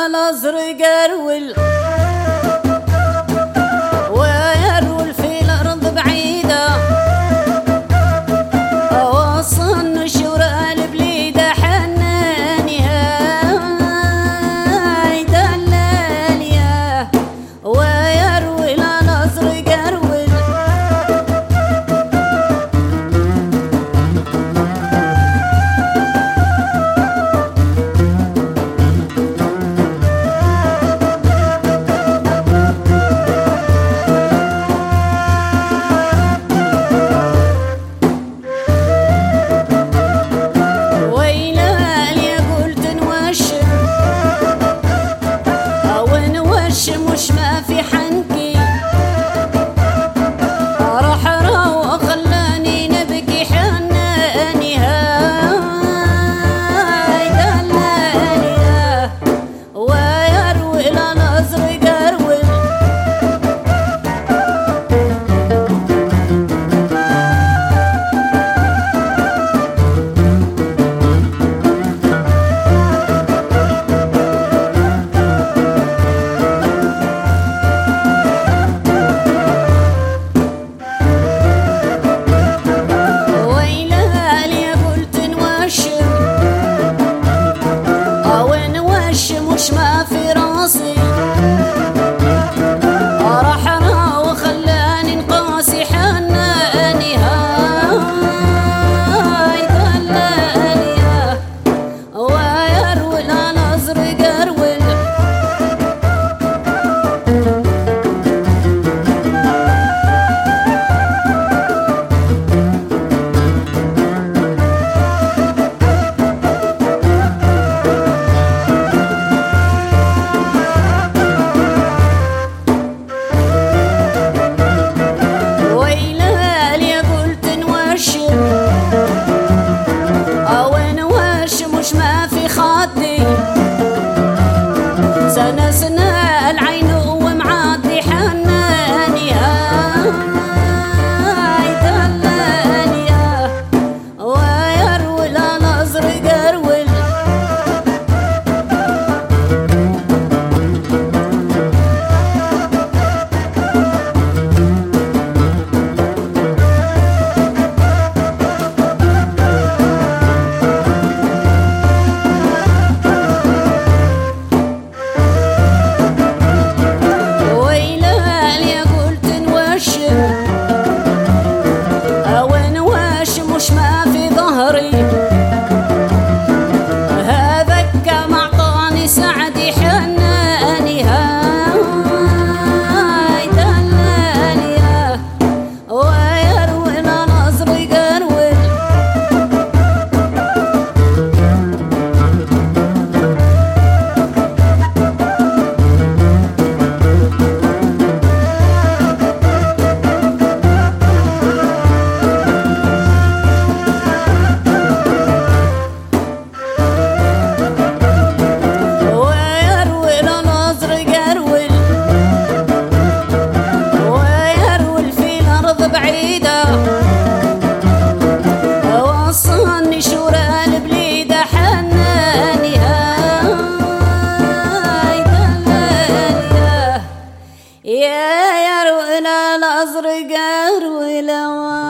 الازرق ارول ويرول في الارض بعيده اوصل نشور البليده حناني هاي دلاليه ويروي الازرق ارول مش ما في حنكي راح روى خلاني نبكي حناني هاي دلاني ويروي الازرق اروي مش ما في راسي راح انا وخلاني نقاسي حناني هاي دلاني ويروي الازرق اروي مش ما في خاطي سنة سنة العين ومعاطي حناني هاي دلاني ويروي الازرق اروي مش ما في ظهري هذاك معطاني سعدي حناني هاي دلاني ويروي الازرق اروي بعيدة وصلني شور البليدة حناني هاي دلاني يا يروي الازرق اروي لوان